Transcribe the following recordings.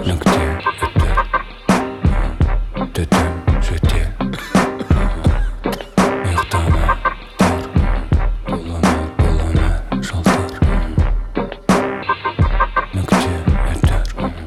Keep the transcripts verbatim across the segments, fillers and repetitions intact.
Но где это? Dedim jeter Yıktana dar Bulanır bulanır şaltar Но где это?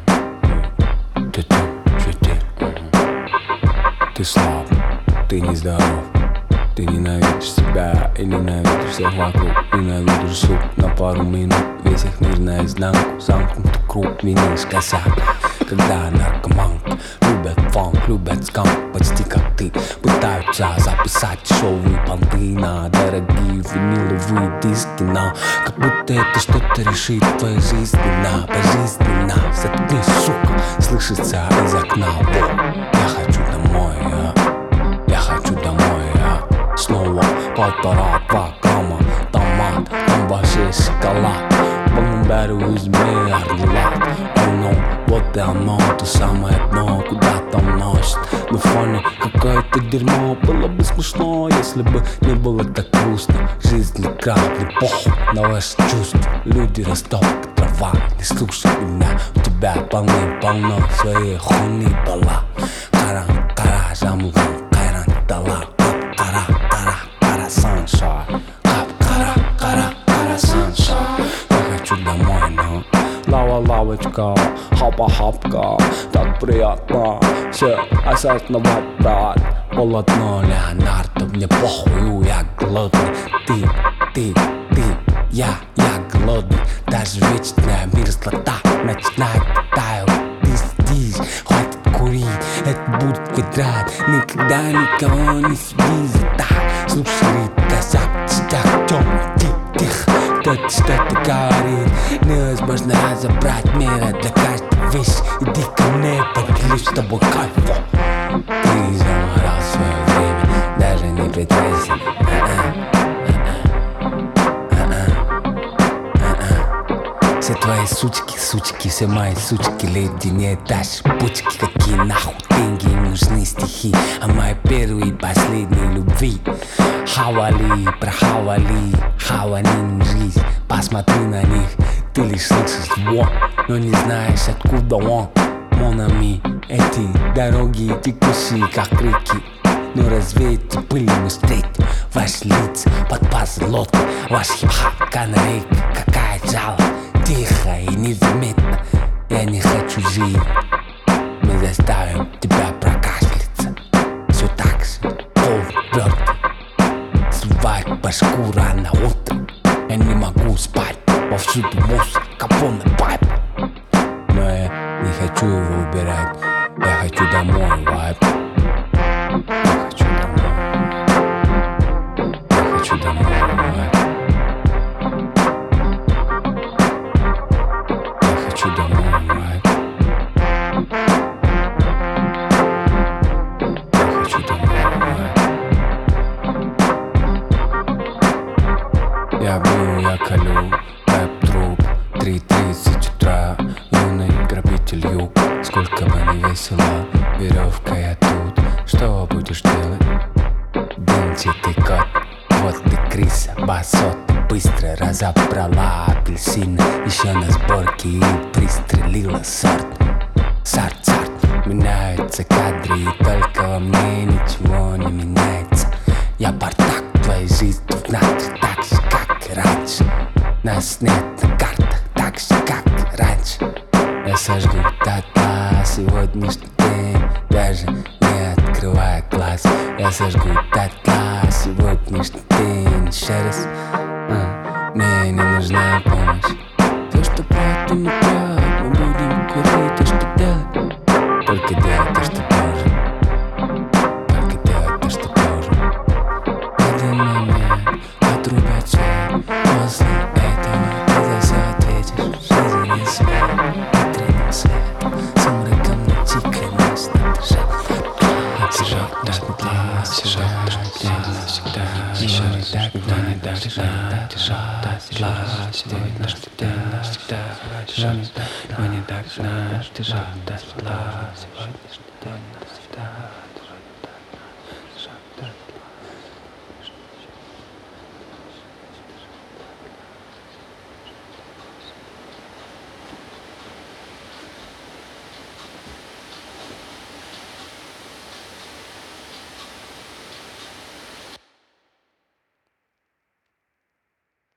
Dedim jeter Ты слаб, ты нездоров. Ты ненавидишь себя и ненавидишь всех вокруг. Ненавидишь суп на пару минут. Весь их мир наизнанку. Замкнутый круг, видишь косяк. Когда наркоманки любят фанк, любят сканк, почти как ты. Пытаются записать дешевые понты на дорогие виниловые диски. Но как будто это что-то решит в твоей жизни. На пожизненно. Заткнись, сука, слышится из окна. Я хочу домой, а. Я хочу домой, а. Снова полтора-два грамма томат, там вообще шоколад. Бомбарю из миллиард. Oh no, вот и оно, то самое дно, куда-то носит. На фоне какое-то дерьмо. Было бы смешно, если бы не было так грустно. Жизнь не капли, похуй на ваши чувства. Люди растут, как трава, не слушай меня. У тебя полны-полно своей хуйни была. Каран, кара, жамуган, кайран, дала. Кара, кара, кара, санша. Кап, кара, кара, кара, санша. Я хочу домой, но лава-лавочка, хапа-хапка. Так приятно все осознавать, брат. Полотно Леонардо, мне похуй, я голодный. Ты, ты, ты, я, я голодный. Даже вечная мерзлота начинает таять. Ты здесь, хватит курить, это будет квадрат. Никогда никого не суди за так. Слушай, косяк, читак, темный, тих-тих. Кто-то что-то говорит, невозможно разобрать мира для каждой вещи. Иди ко мне, поделюсь с тобой кайфом. Ты заморал свое время, даже не пытайся. Все твои сучки, сучки, все мои сучки, леди, не дашь пучки. Какие нахуй деньги, им нужны стихи о моей первой и последней любви. Хавали, прохавали, хаванин жизнь. Посмотри на них, ты лишь слышишь звон, но не знаешь, откуда он. Монами, эти дороги текущие, как реки. Но разве эти пыли мы встретим ваши лица под позолотой? Ваш хип-хап, канарейка, какая жалость. Тихо и незаметно, я не хочу жить. Мы заставим тебя прокашляться. Все так же, полвертый. Срывает башку рано утром. Я не могу спать, повсюду мусор, полный пайп. Но я не хочу его убирать. Я хочу домой, вайп. Я хочу домой. Я хочу домой, вайп. Хочу домой, вайп. Я хочу домой, вайп. Я бью, я колю, рэп-труп. Три тридцать утра, юный грабитель юг. Сколько бы ни весело, веревка я тут. Что будешь делать? Бенти ты кот, вот ты крыса, басот. Быстро разобрала апельсин, еще на сборке и пристрелила сорт. Сорт-сорт, меняются кадры, и только во мне ничего не меняется. Я бардак твоей жизни внутри, так же, как и раньше. Нас нет на картах, так же, как и раньше. Я сожгу дотла сегодняшний день, даже не открывая глаз. Я сожгу дотла сегодняшний день. Еще раз, а, мне не нужна помощь. То, что правда не так, мы будем курить то, что делать. Только делать то, что должен. Только делать то, что должен. В один момент отрубят свет. После этого ты за все ответишь. Жизнь не свет, утренний свет. Сумраком ночи клянусь, надышал. Отсижал, даже не длинно, отсижал, даже не длинно, всегда. Еще не так, но не так, да, тяжел, да, тяжел. Сегодня что денно, всегда. Тяжел не так, но не так, да, тяжел, да, тяжел. Сегодня что денно, всегда.